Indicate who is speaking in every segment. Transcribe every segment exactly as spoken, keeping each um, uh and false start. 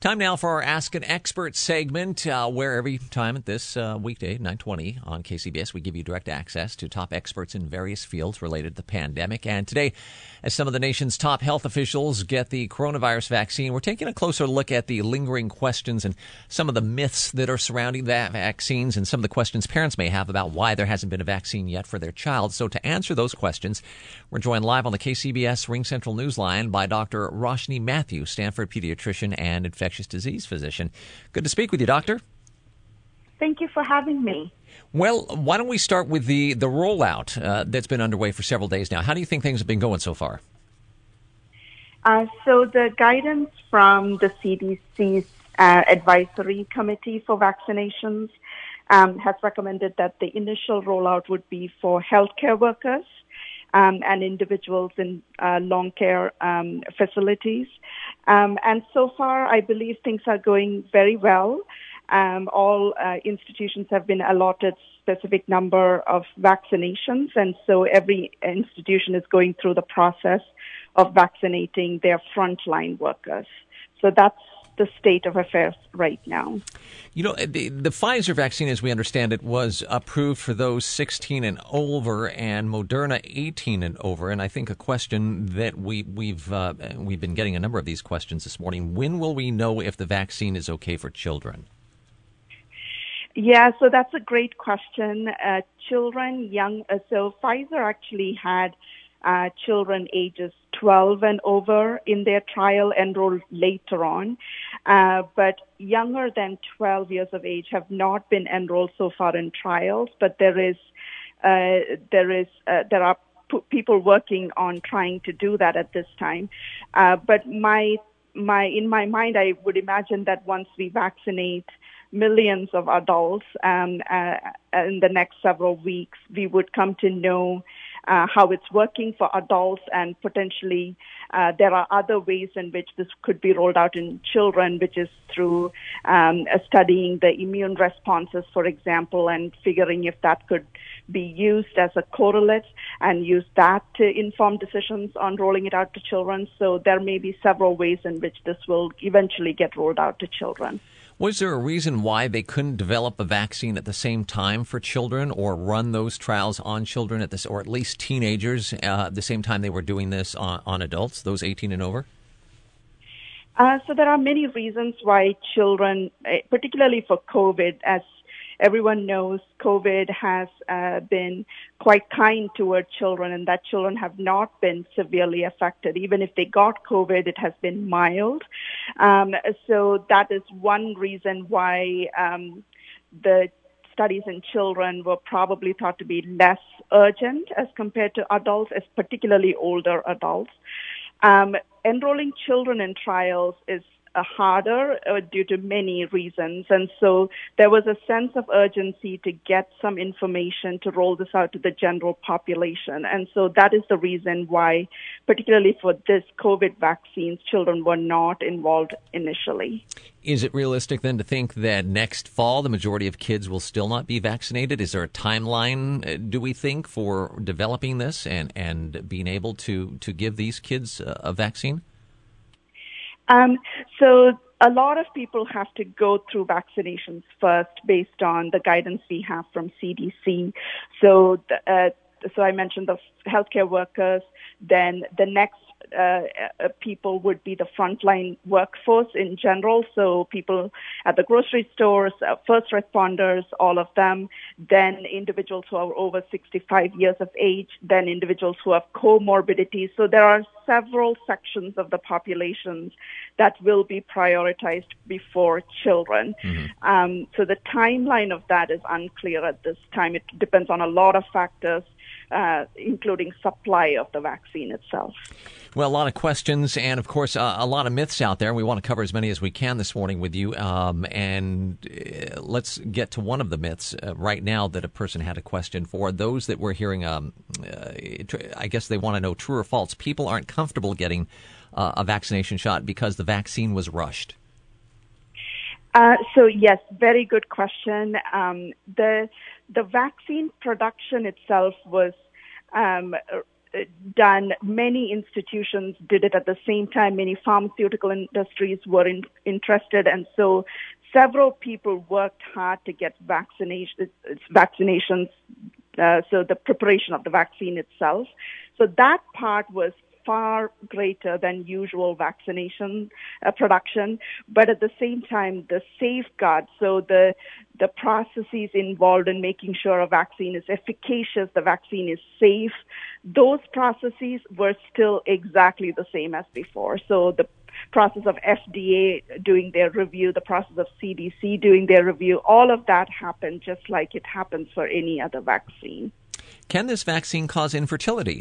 Speaker 1: Time now for our Ask an Expert segment, uh, where every time at this uh, weekday, nine twenty on K C B S, we give you direct access to top experts in various fields related to the pandemic. And today, as some of the nation's top health officials get the coronavirus vaccine, we're taking a closer look at the lingering questions and some of the myths that are surrounding that vaccines and some of the questions parents may have about why there hasn't been a vaccine yet for their child. So to answer those questions, we're joined live on the K C B S Ring Central Newsline by Doctor Roshni Mathew, Stanford pediatrician and infectious disease physician. Good to speak with you, Doctor.
Speaker 2: Thank you for having me.
Speaker 1: Well, why don't we start with the, the rollout uh, that's been underway for several days now. How do you think things have been going so far?
Speaker 2: Uh, so the guidance from the C D C's uh, advisory committee for vaccinations um, has recommended that the initial rollout would be for healthcare workers um, and individuals in uh, long care um, facilities. Um, and so far, I believe things are going very well. Um, all uh, institutions have been allotted specific number of vaccinations, and so every institution is going through the process of vaccinating their frontline workers. So that's the state of affairs right now.
Speaker 1: You know, the, the Pfizer vaccine, as we understand it, was approved for those sixteen and over, and Moderna eighteen and over. And I think a question that we, we've uh, we've been getting a number of these questions this morning: when will we know if the vaccine is okay for children?
Speaker 2: Yeah, so that's a great question. Uh, children, young, uh, so Pfizer actually had uh, children ages twelve and over in their trial enrolled later on, uh, but younger than twelve years of age have not been enrolled so far in trials. But there is, uh, there is, uh, there are p- people working on trying to do that at this time. Uh, but my, my, in my mind, I would imagine that once we vaccinate millions of adults um, uh, in the next several weeks, we would come to know uh, how it's working for adults, and potentially uh, there are other ways in which this could be rolled out in children, which is through um, uh, studying the immune responses, for example, and figuring if that could be used as a correlate and use that to inform decisions on rolling it out to children. So there may be several ways in which this will eventually get rolled out to children.
Speaker 1: Was there a reason why they couldn't develop a vaccine at the same time for children, or run those trials on children at this, or at least teenagers uh, at the same time they were doing this on, on adults, those eighteen and over?
Speaker 2: Uh, so there are many reasons why children, particularly for COVID, as everyone knows, COVID has uh, been quite kind toward children, and that children have not been severely affected. Even if they got COVID, it has been mild. Um, so that is one reason why um, the studies in children were probably thought to be less urgent as compared to adults, as particularly older adults. Um, enrolling children in trials is Uh, harder uh, due to many reasons. And so there was a sense of urgency to get some information to roll this out to the general population. And so that is the reason why, particularly for this COVID vaccines, children were not involved initially.
Speaker 1: Is it realistic then to think that next fall the majority of kids will still not be vaccinated? Is there a timeline, uh, do we think, for developing this and, and being able to, to give these kids a, a vaccine?
Speaker 2: Um, so a lot of people have to go through vaccinations first based on the guidance we have from C D C. So, the, uh, so I mentioned the healthcare workers. Then the next uh, uh, people would be the frontline workforce in general. So people at the grocery stores, uh, first responders, all of them. Then individuals who are over sixty-five years of age. Then individuals who have comorbidities. So there are several sections of the populations that will be prioritized before children. Mm-hmm. Um, so the timeline of that is unclear at this time. It depends on a lot of factors, uh, including supply of the vaccine itself.
Speaker 1: Well, a lot of questions and, of course, uh, a lot of myths out there. We want to cover as many as we can this morning with you. Um, and uh, let's get to one of the myths uh, right now that a person had a question for. Those that we're hearing, um, uh, I guess they want to know true or false. People aren't comfortable getting uh, a vaccination shot because the vaccine was rushed.
Speaker 2: Uh, so, yes, very good question. Um, the the vaccine production itself was um, done, many institutions did it at the same time. Many pharmaceutical industries were in, interested, and so several people worked hard to get vaccination, vaccinations, uh, so the preparation of the vaccine itself. So that part was far greater than usual vaccination uh, production, but at the same time, the safeguards, so the the processes involved in making sure a vaccine is efficacious, the vaccine is safe, those processes were still exactly the same as before. So the process of F D A doing their review, the process of C D C doing their review, all of that happened just like it happens for any other vaccine.
Speaker 1: Can this vaccine cause infertility?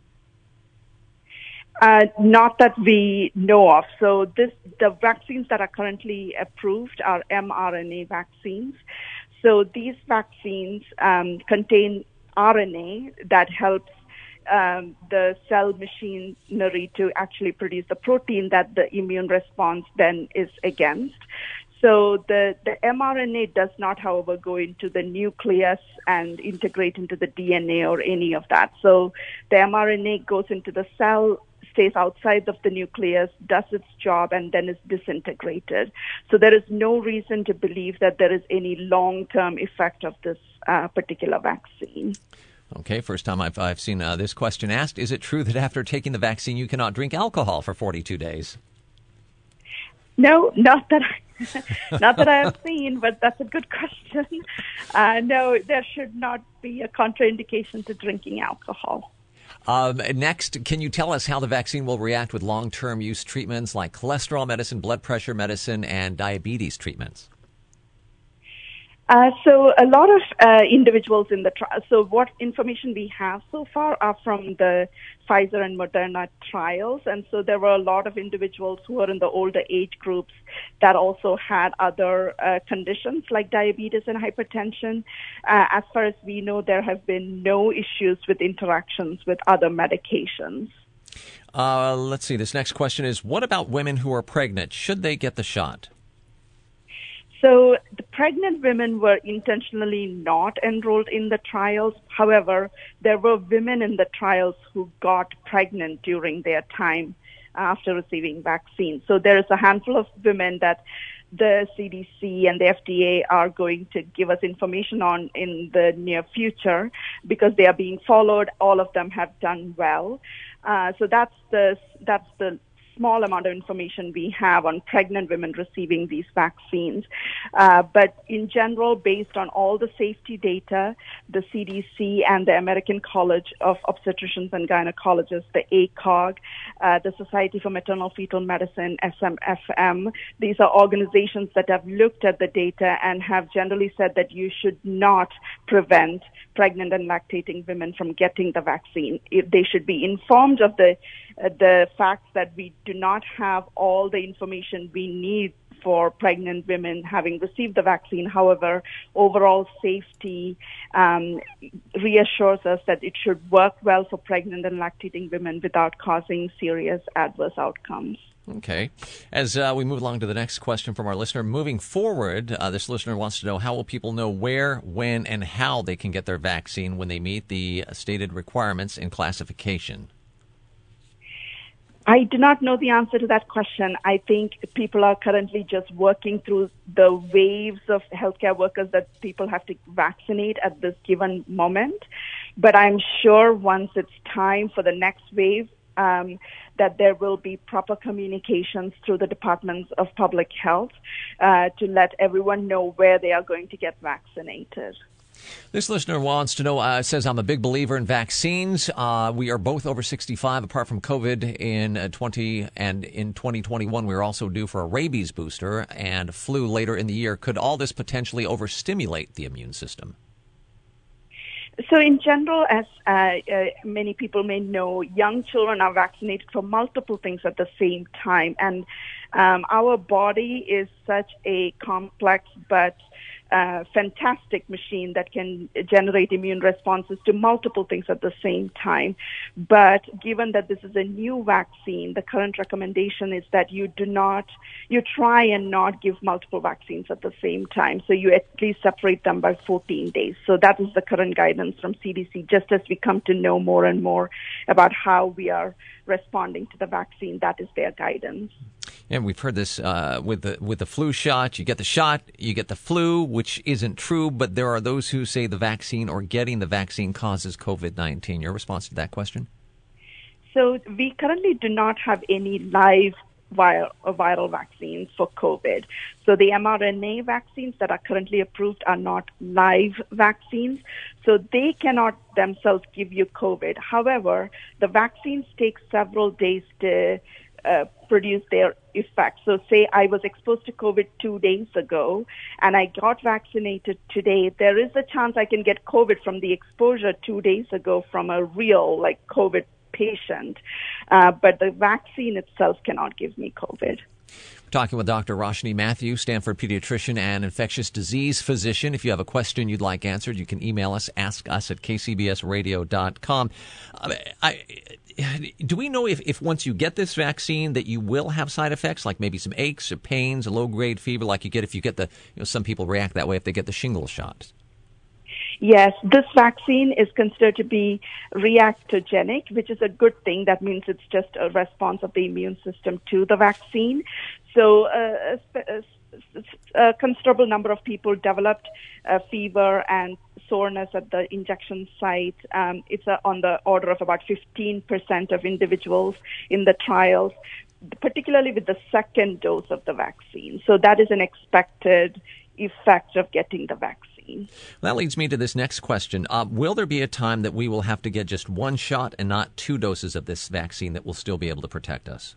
Speaker 2: Uh, not that we know of. So this, the vaccines that are currently approved are mRNA vaccines. So these vaccines um, contain R N A that helps um, the cell machinery to actually produce the protein that the immune response then is against. So the, the mRNA does not, however, go into the nucleus and integrate into the D N A or any of that. So the mRNA goes into the cell, stays outside of the nucleus, does its job, and then is disintegrated. So there is no reason to believe that there is any long-term effect of this uh, particular vaccine.
Speaker 1: Okay, first time I've, I've seen uh, this question asked. Is it true that after taking the vaccine you cannot drink alcohol for forty-two days?
Speaker 2: No, not that I, not that I have seen, but that's a good question. Uh, no, there should not be a contraindication to drinking alcohol.
Speaker 1: Um, next, can you tell us how the vaccine will react with long-term use treatments like cholesterol medicine, blood pressure medicine, and diabetes treatments?
Speaker 2: Uh, so a lot of uh, individuals in the trial, so what information we have so far are from the Pfizer and Moderna trials, and so there were a lot of individuals who are in the older age groups that also had other uh, conditions like diabetes and hypertension. Uh, as far as we know, there have been no issues with interactions with other medications.
Speaker 1: Uh, let's see, this next question is, what about women who are pregnant? Should they get the shot?
Speaker 2: So the pregnant women were intentionally not enrolled in the trials. However, there were women in the trials who got pregnant during their time after receiving vaccines. So there is a handful of women that the C D C and the F D A are going to give us information on in the near future because they are being followed. All of them have done well. Uh, so that's the that's the small amount of information we have on pregnant women receiving these vaccines. Uh, but in general, based on all the safety data, the C D C and the American College of Obstetricians and Gynecologists, the A C O G, uh, the Society for Maternal Fetal Medicine, S M F M, these are organizations that have looked at the data and have generally said that you should not prevent pregnant and lactating women from getting the vaccine. If they should be informed of the uh, the facts that we do not have all the information we need for pregnant women having received the vaccine. However, overall safety um, reassures us that it should work well for pregnant and lactating women without causing serious adverse outcomes.
Speaker 1: Okay. As uh, we move along to the next question from our listener, moving forward, uh, this listener wants to know, how will people know where, when, and how they can get their vaccine when they meet the stated requirements and classification?
Speaker 2: I do not know the answer to that question. I think people are currently just working through the waves of healthcare workers that people have to vaccinate at this given moment. But I'm sure once it's time for the next wave, um, that there will be proper communications through the departments of public health uh, to let everyone know where they are going to get vaccinated.
Speaker 1: This listener wants to know, uh, says, I'm a big believer in vaccines. Uh, we are both over sixty-five, apart from COVID in uh, twenty and in twenty twenty-one. We're also due for a rabies booster and flu later in the year. Could all this potentially overstimulate the immune system?
Speaker 2: So in general, as uh, uh, many people may know, young children are vaccinated for multiple things at the same time. And um, our body is such a complex but uh, fantastic machine that can generate immune responses to multiple things at the same time. But given that this is a new vaccine, the current recommendation is that you do not, you try and not give multiple vaccines at the same time. So you at least separate them by fourteen days. So that is the current guidance from C D C. Just as we come to know more and more about how we are responding to the vaccine, that is their guidance.
Speaker 1: And we've heard this uh, with the with the flu shot. You get the shot, you get the flu, which isn't true, but there are those who say the vaccine or getting the vaccine causes COVID nineteen. Your response to that question?
Speaker 2: So we currently do not have any live viral, viral vaccines for COVID. So the mRNA vaccines that are currently approved are not live vaccines. So they cannot themselves give you COVID. However, the vaccines take several days to uh, produce their effect. So say I was exposed to COVID two days ago and I got vaccinated today, there is a chance I can get COVID from the exposure two days ago from a real like COVID patient. Uh, but the vaccine itself cannot give me COVID.
Speaker 1: We're talking with Doctor Roshni Mathew, Stanford pediatrician and infectious disease physician. If you have a question you'd like answered, you can email us, ask us at k c b s radio dot com. Uh, I, do we know if, if once you get this vaccine that you will have side effects, like maybe some aches or pains, a low-grade fever, like you get if you get the, you know, some people react that way if they get the shingles shot?
Speaker 2: Yes, this vaccine is considered to be reactogenic, which is a good thing. That means it's just a response of the immune system to the vaccine. So uh, a, a considerable number of people developed uh, fever and soreness at the injection site. Um, it's uh, on the order of about fifteen percent of individuals in the trials, particularly with the second dose of the vaccine. So that is an expected effect of getting the vaccine.
Speaker 1: That leads me to this next question. Uh, will there be a time that we will have to get just one shot and not two doses of this vaccine that will still be able to protect us?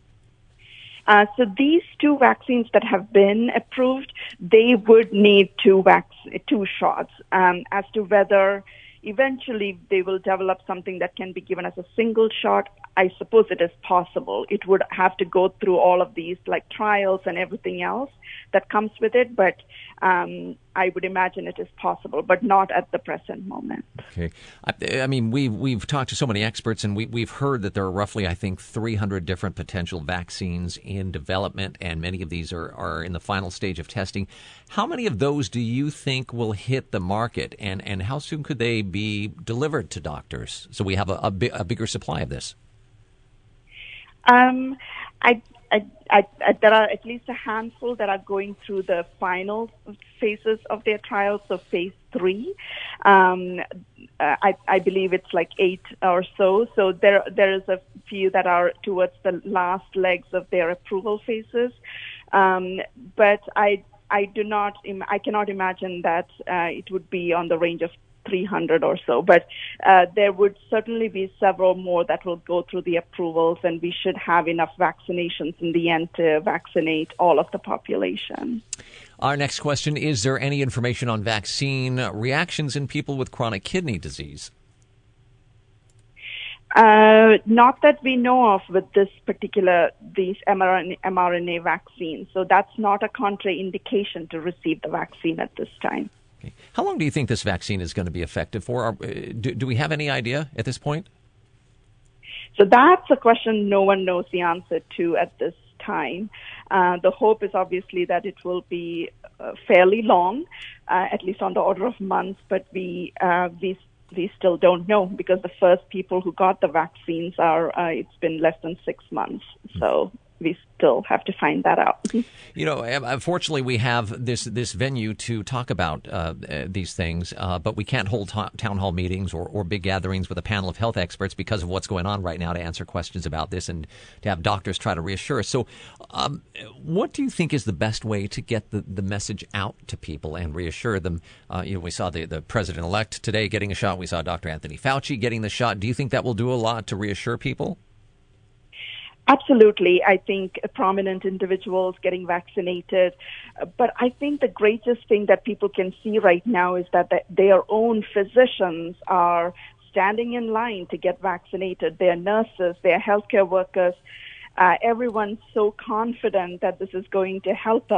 Speaker 2: Uh, so these two vaccines that have been approved, they would need two vac- two shots. Um, as to whether eventually they will develop something that can be given as a single shot, I suppose it is possible. It would have to go through all of these like trials and everything else that comes with it, but um, I would imagine it is possible, but not at the present moment.
Speaker 1: Okay. I, I mean, we've, we've talked to so many experts, and we, we've heard that there are roughly, I think, three hundred different potential vaccines in development, and many of these are, are in the final stage of testing. How many of those do you think will hit the market, and, and how soon could they be delivered to doctors so we have a, a, bi- a bigger supply of this?
Speaker 2: Um, I, I, I, I, there are at least a handful that are going through the final phases of their trials, so phase three. Um, uh, I, I believe it's like eight or so. So there, there is a few that are towards the last legs of their approval phases. Um, but I, I do not, im- I cannot imagine that uh, it would be on the range of three hundred or so, but uh, there would certainly be several more that will go through the approvals, and we should have enough vaccinations in the end to vaccinate all of the population.
Speaker 1: Our next question, is there any information on vaccine reactions in people with chronic kidney disease?
Speaker 2: Uh, not that we know of with this particular, these mRNA, mRNA vaccines. So that's not a contraindication to receive the vaccine at this time.
Speaker 1: Okay. How long do you think this vaccine is going to be effective for? Are, do, do we have any idea at this point?
Speaker 2: So that's a question no one knows the answer to at this time. Uh, the hope is obviously that it will be uh, fairly long, uh, at least on the order of months, but we uh, we we still don't know because the first people who got the vaccines are uh, it's been less than six months. So we still have to find that out.
Speaker 1: You know, unfortunately, we have this this venue to talk about uh, these things, uh, but we can't hold ta- town hall meetings or, or big gatherings with a panel of health experts because of what's going on right now to answer questions about this and to have doctors try to reassure us. So um, what do you think is the best way to get the, the message out to people and reassure them? Uh, you know, we saw the, the president-elect today getting a shot. We saw Doctor Anthony Fauci getting the shot. Do you think that will do a lot to reassure people?
Speaker 2: Absolutely. I think prominent individuals getting vaccinated. But I think the greatest thing that people can see right now is that their own physicians are standing in line to get vaccinated. Their nurses, their healthcare workers, uh, everyone's so confident that this is going to help us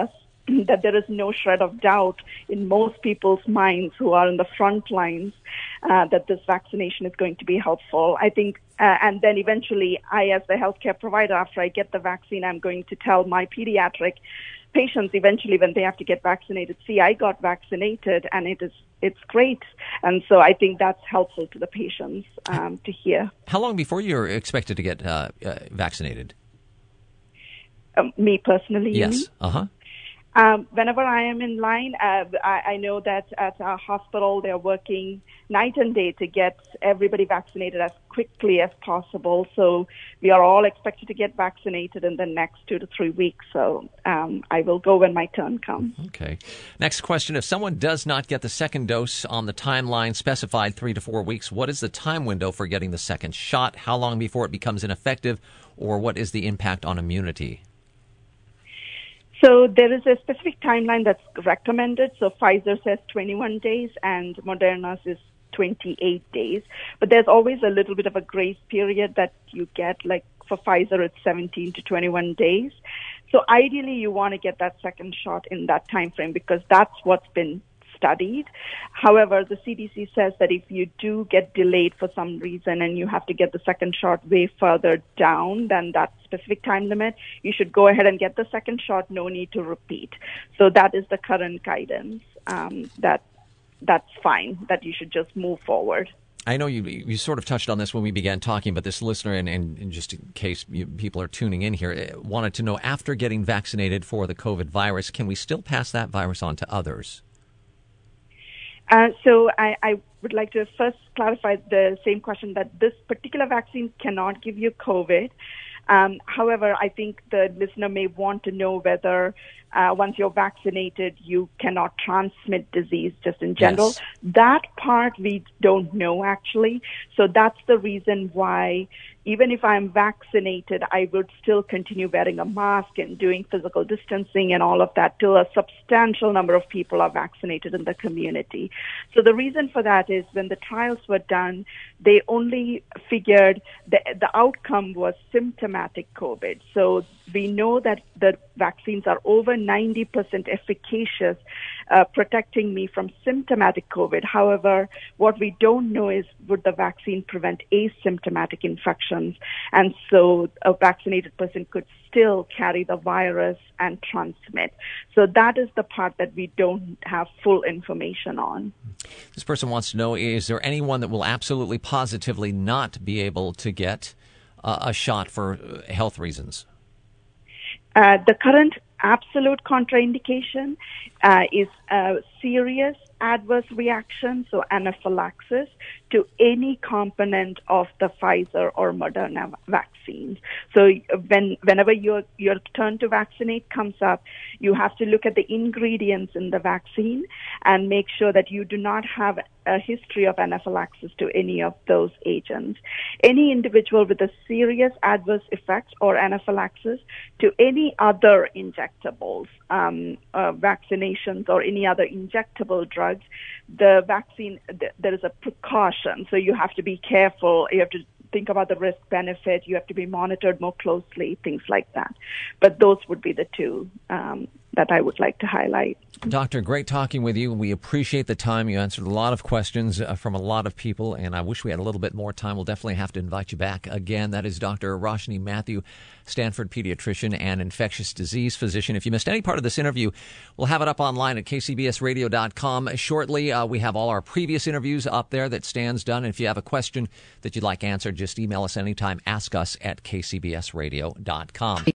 Speaker 2: that there is no shred of doubt in most people's minds who are in the front lines uh, that this vaccination is going to be helpful. I think, uh, and then eventually I, as the healthcare provider, after I get the vaccine, I'm going to tell my pediatric patients eventually when they have to get vaccinated, see, I got vaccinated and it is, it's great. And so I think that's helpful to the patients um, to hear.
Speaker 1: How long before you're expected to get uh, uh, vaccinated?
Speaker 2: Um, me personally?
Speaker 1: Yes. Uh-huh.
Speaker 2: Um, whenever I am in line, uh, I, I know that at our hospital they're working night and day to get everybody vaccinated as quickly as possible. So we are all expected to get vaccinated in the next two to three weeks. So um, I will go when my turn comes.
Speaker 1: Okay. Next question. If someone does not get the second dose on the timeline specified three to four weeks, what is the time window for getting the second shot? How long before it becomes ineffective? Or what is the impact on immunity?
Speaker 2: So there is a specific timeline that's recommended. So Pfizer says twenty-one days and Moderna says twenty-eight days. But there's always a little bit of a grace period that you get. Like for Pfizer, it's seventeen to twenty-one days. So ideally, you want to get that second shot in that time frame because that's what's been studied. However, the C D C says that if you do get delayed for some reason and you have to get the second shot way further down than that specific time limit, you should go ahead and get the second shot, no need to repeat. So that is the current guidance, um, that that's fine, that you should just move forward.
Speaker 1: I know you you sort of touched on this when we began talking, but this listener, and, and, and just in case you, people are tuning in here, wanted to know, after getting vaccinated for the COVID virus, can we still pass that virus on to others?
Speaker 2: Uh, so I, I would like to first clarify the same question that this particular vaccine cannot give you COVID. Um, however, I think the listener may want to know whether uh, once you're vaccinated, you cannot transmit disease just in general.
Speaker 1: Yes.
Speaker 2: That part we don't know, actually. So that's the reason why even if I'm vaccinated, I would still continue wearing a mask and doing physical distancing and all of that till a substantial number of people are vaccinated in the community. So the reason for that is when the trials were done, they only figured the, the outcome was symptomatic COVID. So we know that the vaccines are over ninety percent efficacious, uh, protecting me from symptomatic COVID. However, what we don't know is would the vaccine prevent asymptomatic infections? And so a vaccinated person could still carry the virus and transmit. So that is the part that we don't have full information on.
Speaker 1: This person wants to know, is there anyone that will absolutely positively not be able to get uh, a shot for health reasons?
Speaker 2: Uh, the current absolute contraindication uh, is a serious adverse reaction, so anaphylaxis, to any component of the Pfizer or Moderna vaccines. So when whenever your your turn to vaccinate comes up, you have to look at the ingredients in the vaccine and make sure that you do not have a history of anaphylaxis to any of those agents. Any individual with a serious adverse effect or anaphylaxis to any other injectables, um, uh, vaccinations or any other injectable drugs, the vaccine, th- there is a precaution. So you have to be careful. You have to think about the risk benefit. You have to be monitored more closely, things like that. But those would be the two um, that I would like to highlight.
Speaker 1: Doctor, great talking with you. We appreciate the time. You answered a lot of questions uh, from a lot of people, and I wish we had a little bit more time. We'll definitely have to invite you back again. That is Doctor Roshni Mathew, Stanford pediatrician and infectious disease physician. If you missed any part of this interview, we'll have it up online at k c b s radio dot com shortly. Uh, we have all our previous interviews up there that Stan's done. And if you have a question that you'd like answered, just email us anytime. Ask us at k c b s radio dot com.